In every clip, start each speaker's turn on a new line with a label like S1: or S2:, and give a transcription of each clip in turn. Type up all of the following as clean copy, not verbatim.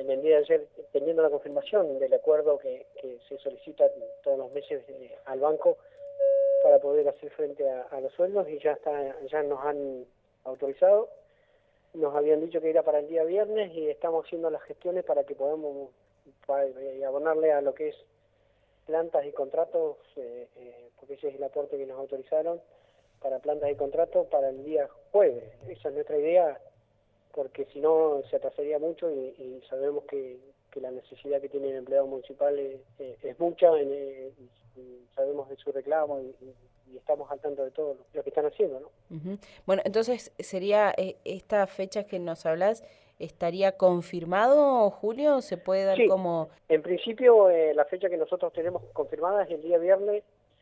S1: en el día de ayer, teniendo la confirmación del acuerdo que se solicita todos los meses al banco para poder hacer frente a los sueldos, y ya nos han autorizado. Nos habían dicho que era para el día viernes y estamos haciendo las gestiones para que podamos abonarle a lo que es plantas y contratos, porque ese es el aporte que nos autorizaron para plantas y contratos para el día jueves. Esa es nuestra idea, porque si no se atrasaría mucho y sabemos que la necesidad que tiene el empleado municipal es mucha, y sabemos de su reclamo y estamos al tanto de todo lo que están haciendo, ¿no?
S2: Uh-huh. Bueno, entonces sería esta fecha que nos hablas, ¿estaría confirmado, Julio? ¿Se puede dar
S1: Sí,
S2: como
S1: en principio la fecha que nosotros tenemos confirmada es el día viernes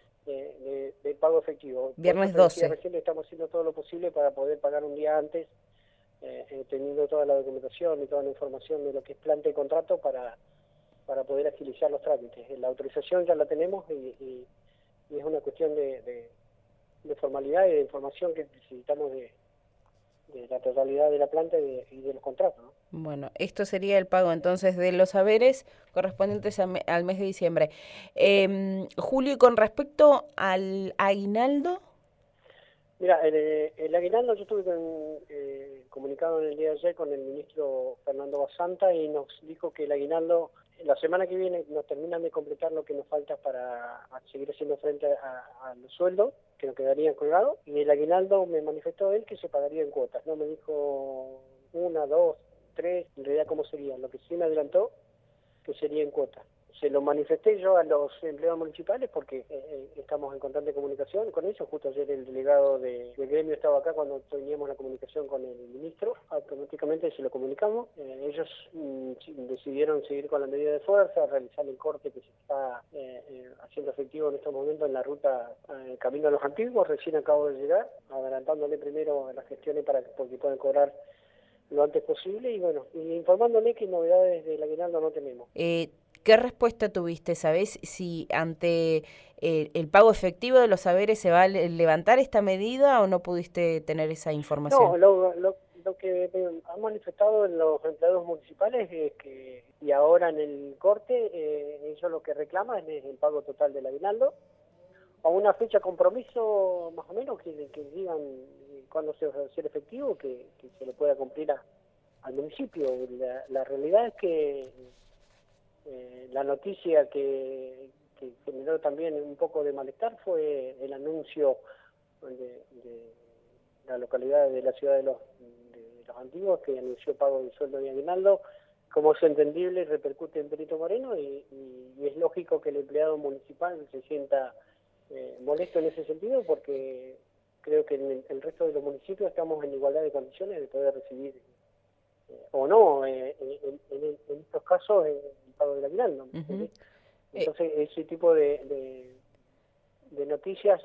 S1: del pago efectivo. Por eso
S2: viernes
S1: te decía
S2: 12?
S1: recién, estamos haciendo todo lo posible para poder pagar un día antes, teniendo toda la documentación y toda la información de lo que es planta y contrato para poder agilizar los trámites. La autorización ya la tenemos y es una cuestión de formalidad y de información que necesitamos de la totalidad de la planta y de los contratos, ¿no?
S2: Bueno, esto sería el pago entonces de los haberes correspondientes al mes de diciembre. Julio, y con respecto al aguinaldo.
S1: Mira, el aguinaldo, yo estuve comunicado en el día de ayer con el ministro Fernando Basanta y nos dijo que el aguinaldo, la semana que viene nos terminan de completar lo que nos falta para seguir haciendo frente a los sueldos que nos quedarían colgados, y el aguinaldo me manifestó él que se pagaría en cuotas, no me dijo 1, 2, 3, en realidad cómo sería. Lo que sí me adelantó que sería en cuotas. Se lo manifesté yo a los empleados municipales porque estamos en constante comunicación con ellos. Justo ayer el delegado del gremio estaba acá cuando teníamos la comunicación con el ministro. Automáticamente se lo comunicamos. Ellos decidieron seguir con la medida de fuerza, realizar el corte que se está haciendo efectivo en estos momentos en la ruta Camino a los Antiguos. Recién acabo de llegar, adelantándole primero las gestiones porque puedan cobrar lo antes posible, y bueno, y informándole que novedades del aguinaldo no tenemos.
S2: ¿Qué respuesta tuviste? ¿Sabés si ante el pago efectivo de los saberes se va a levantar esta medida o no pudiste tener esa información?
S1: No, lo que han manifestado los empleados municipales es que, y ahora en el corte, ellos lo que reclaman es el pago total del aguinaldo, a una fecha compromiso más o menos que digan cuándo se va a hacer efectivo, que se le pueda cumplir al municipio. La realidad es que la noticia que generó también un poco de malestar fue el anuncio de la localidad de la ciudad de los Antiguos, que anunció pago de sueldo de aguinaldo. Como es entendible, repercute en Perito Moreno y es lógico que el empleado municipal se sienta molesto en ese sentido, porque creo que en el resto de los municipios estamos en igualdad de condiciones de poder recibir o no, en estos casos, el pago del aguinaldo.
S2: Uh-huh.
S1: Entonces, ese tipo de noticias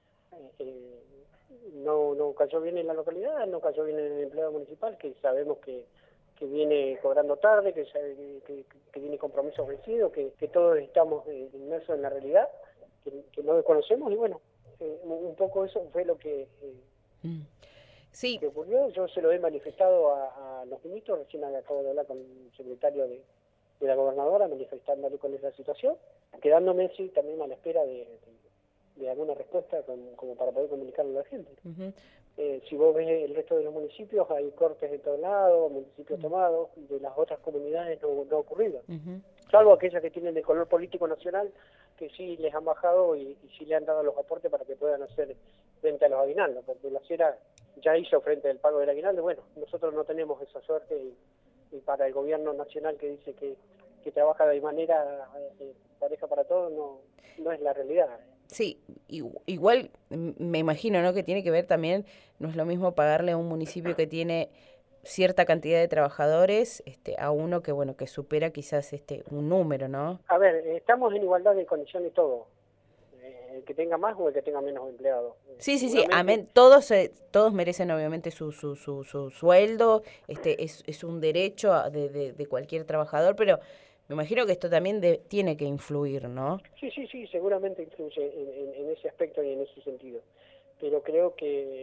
S1: no cayó bien en la localidad, no cayó bien en el empleado municipal, que sabemos que viene cobrando tarde, que tiene compromisos vencidos, que todos estamos inmersos en la realidad, que no desconocemos, y bueno, un poco eso fue lo que
S2: sí.
S1: que ocurrió. Yo se lo he manifestado a los ministros, recién acabo de hablar con el secretario de la gobernadora, manifestándole con esa situación, quedándome sí también a la espera de alguna respuesta como para poder comunicarle a la gente.
S2: Uh-huh.
S1: Si vos ves el resto de los municipios, hay cortes de todos lados, municipios tomados, de las otras comunidades no ha ocurrido.
S2: Uh-huh.
S1: Salvo aquellas que tienen de color político nacional, que sí les han bajado y sí le han dado los aportes para que puedan hacer frente a los aguinaldos, porque la Sierra ya hizo frente al pago del aguinaldo. Bueno, nosotros no tenemos esa suerte, y para el gobierno nacional, que dice que trabaja de manera pareja para todos, no es la realidad.
S2: Sí, igual me imagino, ¿no?, que tiene que ver también, no es lo mismo pagarle a un municipio que tiene cierta cantidad de trabajadores a uno que, bueno, que supera quizás un número, ¿no?
S1: A ver, estamos en igualdad de condiciones todos, el que tenga más o el que tenga menos empleados.
S2: Sí, amén. Todos merecen obviamente su sueldo, es un derecho de cualquier trabajador, pero me imagino que esto también tiene que influir, ¿no?
S1: Sí, seguramente influye en ese aspecto y en ese sentido. Pero creo que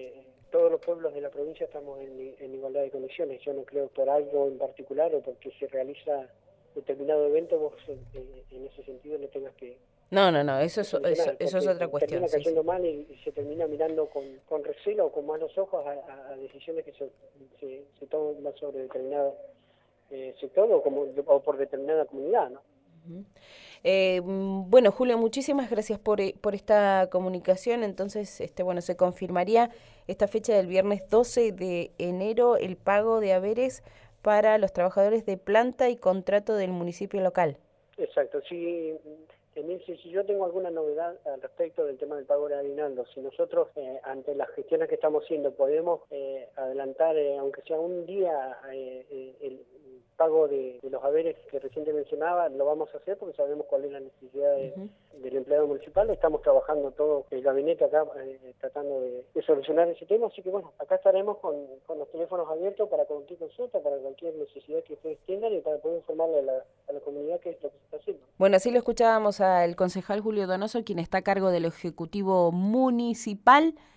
S1: todos los pueblos de la provincia estamos en igualdad de condiciones. Yo no creo por algo en particular o porque se realiza determinado evento, vos en ese sentido le tengas que
S2: No, no, no, eso
S1: solucionar,
S2: eso es
S1: porque
S2: otra cuestión,
S1: termina
S2: sí, sí.
S1: cayendo mal y se termina mirando con recelo o con malos ojos a decisiones que se toman más sobre determinado sector o por determinada comunidad, ¿no?
S2: Ujú. Bueno, Julio, muchísimas gracias por esta comunicación. Entonces, bueno, se confirmaría esta fecha del viernes 12 de enero el pago de haberes para los trabajadores de planta y contrato del municipio local.
S1: Exacto, sí. Emilce, si yo tengo alguna novedad al respecto del tema del pago de aguinaldo, si nosotros ante las gestiones que estamos haciendo podemos adelantar, aunque sea un día, el pago de los haberes que recién te mencionaba, lo vamos a hacer porque sabemos cuál es la necesidad
S2: Ujú.
S1: del empleado municipal. Estamos trabajando todo el gabinete acá tratando de solucionar ese tema, así que bueno, acá estaremos con los teléfonos abiertos para cualquier consulta, para cualquier necesidad que ustedes tengan y para poder informarle a la comunidad qué es lo que se está haciendo.
S2: Bueno, así lo escuchábamos al concejal Julio Donoso, quien está a cargo del Ejecutivo Municipal.